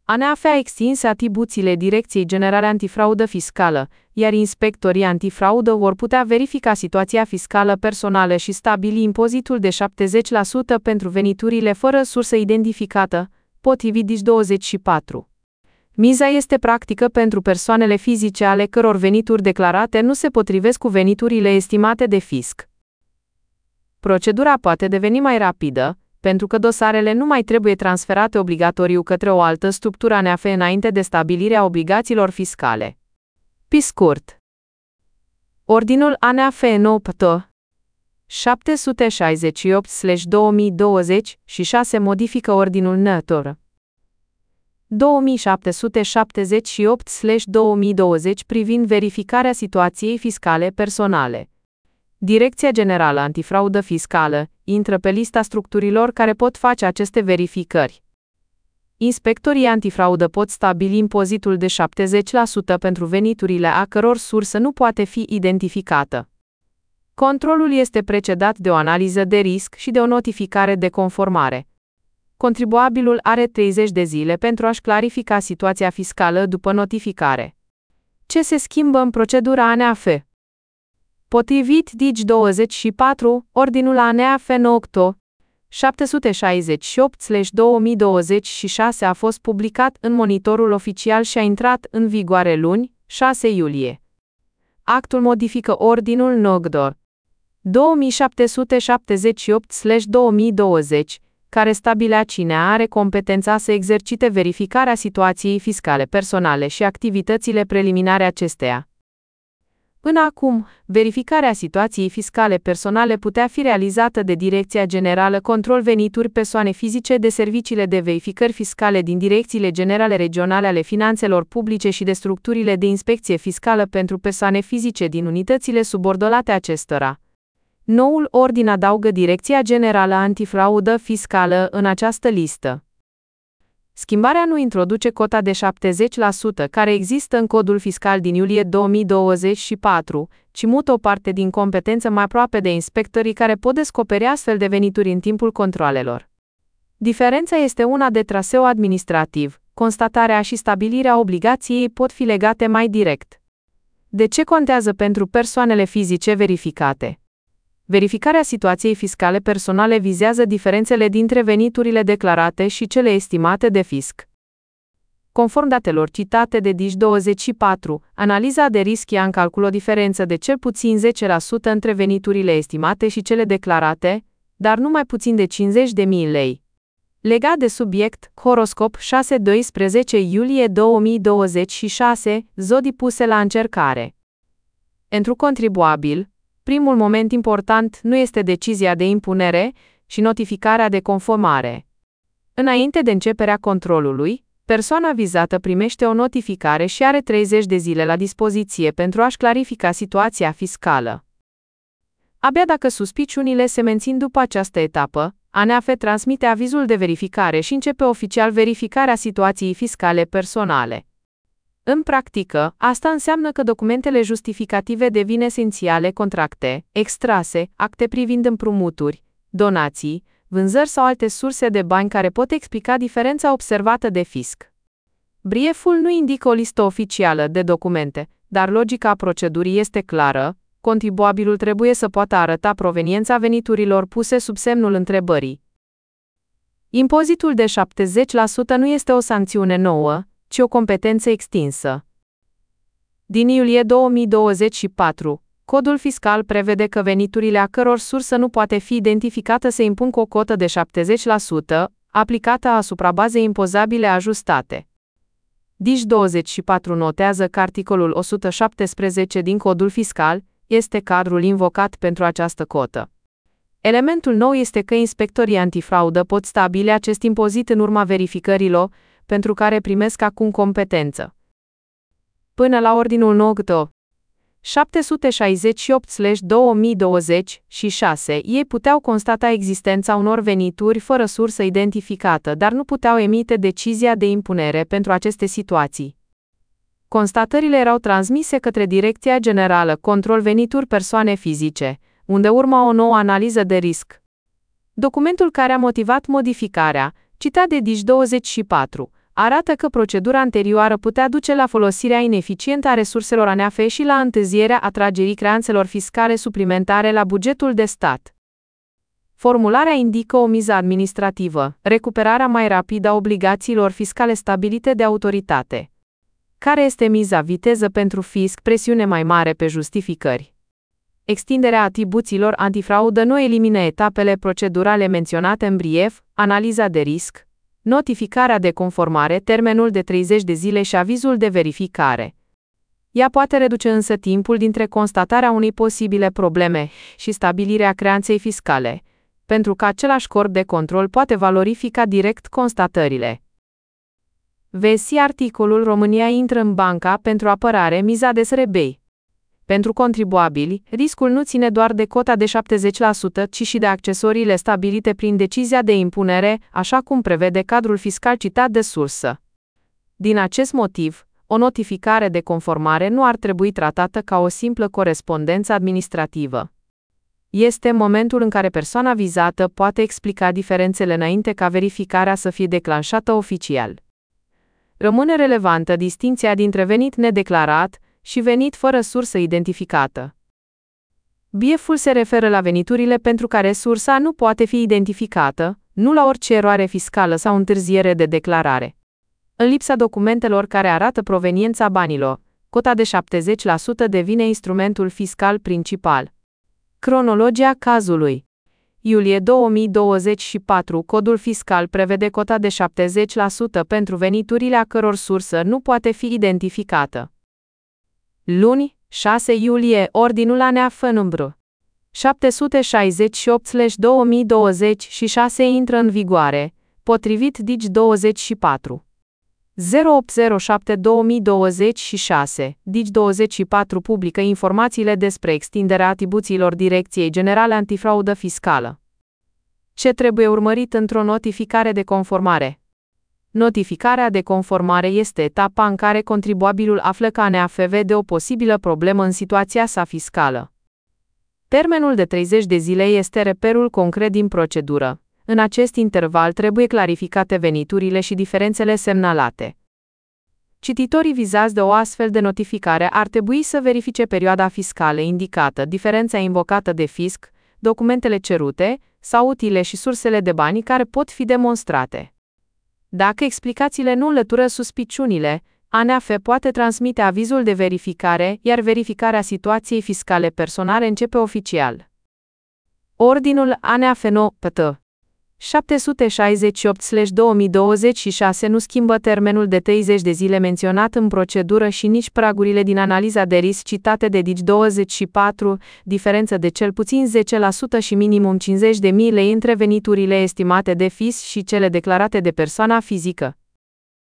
ANAF a extins atribuțiile Direcției Generale Antifraudă Fiscală, iar inspectorii antifraudă vor putea verifica situația fiscală personală și stabili impozitul de 70% pentru veniturile fără sursă identificată, potrivit DIJ24. Miza este practică pentru persoanele fizice ale căror venituri declarate nu se potrivesc cu veniturile estimate de fisc. Procedura poate deveni mai rapidă, pentru că dosarele nu mai trebuie transferate obligatoriu către o altă structură ANAF înainte de stabilirea obligațiilor fiscale. Pe scurt, Ordinul ANAF NOPT 768/2026 modifică Ordinul NTOR 2778/2020 privind verificarea situației fiscale personale. Direcția Generală Antifraudă Fiscală intră pe lista structurilor care pot face aceste verificări. Inspectorii antifraudă pot stabili impozitul de 70% pentru veniturile a căror sursă nu poate fi identificată. Controlul este precedat de o analiză de risc și de o notificare de conformare. Contribuabilul are 30 de zile pentru a-și clarifica situația fiscală după notificare. Ce se schimbă în procedura ANAF? Potrivit DIJ24, Ordinul ANAF NOCTO 768/2026 a fost publicat în Monitorul Oficial și a intrat în vigoare luni, 6 iulie. Actul modifică Ordinul NOCDOR 2778/2020, care stabilea cine are competența să exercite verificarea situației fiscale personale și activitățile preliminare acesteia. Până acum, verificarea situației fiscale personale putea fi realizată de Direcția Generală Control Venituri Persoane Fizice de serviciile de verificări fiscale din Direcțiile Generale Regionale ale Finanțelor Publice și de structurile de inspecție fiscală pentru persoane fizice din unitățile subordonate acestora. Noul ordin adaugă Direcția Generală Antifraudă Fiscală în această listă. Schimbarea nu introduce cota de 70% care există în Codul Fiscal din iulie 2024, ci mută o parte din competență mai aproape de inspectorii care pot descoperi astfel de venituri în timpul controalelor. Diferența este una de traseu administrativ, constatarea și stabilirea obligației pot fi legate mai direct. De ce contează pentru persoanele fizice verificate? Verificarea situației fiscale personale vizează diferențele dintre veniturile declarate și cele estimate de fisc. Conform datelor citate de DIJ24, analiza de risc ia în calcul o diferență de cel puțin 10% între veniturile estimate și cele declarate, dar nu mai puțin de 50.000 lei. Legat de subiect, horoscop 6-12 iulie 2026, zodii puse la încercare. Pentru contribuabil, primul moment important nu este decizia de impunere, ci notificarea de conformare. Înainte de începerea controlului, persoana vizată primește o notificare și are 30 de zile la dispoziție pentru a-și clarifica situația fiscală. Abia dacă suspiciunile se mențin după această etapă, ANAF transmite avizul de verificare și începe oficial verificarea situației fiscale personale. În practică, asta înseamnă că documentele justificative devin esențiale: contracte, extrase, acte privind împrumuturi, donații, vânzări sau alte surse de bani care pot explica diferența observată de fisc. Brieful nu indică o listă oficială de documente, dar logica procedurii este clară: contribuabilul trebuie să poată arăta proveniența veniturilor puse sub semnul întrebării. Impozitul de 70% nu este o sancțiune nouă, ci o competență extinsă. Din iulie 2024, Codul Fiscal prevede că veniturile a căror sursă nu poate fi identificată se impun cu o cotă de 70%, aplicată asupra bazei impozabile ajustate. DIJ24 notează că articolul 117 din Codul Fiscal este cadrul invocat pentru această cotă. Elementul nou este că inspectorii antifraudă pot stabili acest impozit în urma verificărilor, pentru care primesc acum competență. Până la Ordinul NOCDO 768/2026, ei puteau constata existența unor venituri fără sursă identificată, dar nu puteau emite decizia de impunere pentru aceste situații. Constatările erau transmise către Direcția Generală Control Venituri Persoane Fizice, unde urma o nouă analiză de risc. Documentul care a motivat modificarea, citat de DIJ24, arată că procedura anterioară putea duce la folosirea ineficientă a resurselor ANAF și la întârzierea atragerii creanțelor fiscale suplimentare la bugetul de stat. Formularea indică o miză administrativă, recuperarea mai rapidă a obligațiilor fiscale stabilite de autoritate. Care este miza? Viteză pentru fisc, presiune mai mare pe justificări. Extinderea atribuțiilor antifraudă nu elimină etapele procedurale menționate în brief, analiza de risc, notificarea de conformare, termenul de 30 de zile și avizul de verificare. Ea poate reduce însă timpul dintre constatarea unei posibile probleme și stabilirea creanței fiscale, pentru că același corp de control poate valorifica direct constatările. Vezi articolul România intră în banca pentru apărare miza de SRB. Pentru contribuabili, riscul nu ține doar de cota de 70%, ci și de accesoriile stabilite prin decizia de impunere, așa cum prevede cadrul fiscal citat de sursă. Din acest motiv, o notificare de conformare nu ar trebui tratată ca o simplă corespondență administrativă. Este momentul în care persoana vizată poate explica diferențele înainte ca verificarea să fie declanșată oficial. Rămâne relevantă distincția dintre venit nedeclarat și venit fără sursă identificată. BIEF-ul se referă la veniturile pentru care sursa nu poate fi identificată, nu la orice eroare fiscală sau întârziere de declarare. În lipsa documentelor care arată proveniența banilor, cota de 70% devine instrumentul fiscal principal. Cronologia cazului. Iulie 2024, Codul fiscal prevede cota de 70% pentru veniturile a căror sursă nu poate fi identificată. Luni, 6 iulie, Ordinul ANAF nr. 768/2026 intră în vigoare, potrivit Digi24. 0807-2026, Digi24 publică informațiile despre extinderea atribuțiilor Direcției Generale Antifraudă Fiscală. Ce trebuie urmărit într-o notificare de conformare? Notificarea de conformare este etapa în care contribuabilul află că ANAF vede o posibilă problemă în situația sa fiscală. Termenul de 30 de zile este reperul concret din procedură. În acest interval trebuie clarificate veniturile și diferențele semnalate. Cititorii vizați de o astfel de notificare ar trebui să verifice perioada fiscală indicată, diferența invocată de fisc, documentele cerute, sau utile și sursele de bani care pot fi demonstrate. Dacă explicațiile nu înlătură suspiciunile, ANAF poate transmite avizul de verificare, iar verificarea situației fiscale personale începe oficial. Ordinul ANAF No. PT 768/2026 nu schimbă termenul de 30 de zile menționat în procedură și nici pragurile din analiza de risc citate de Digi24, diferență de cel puțin 10% și minimum 50.000 lei între veniturile estimate de fisc și cele declarate de persoana fizică.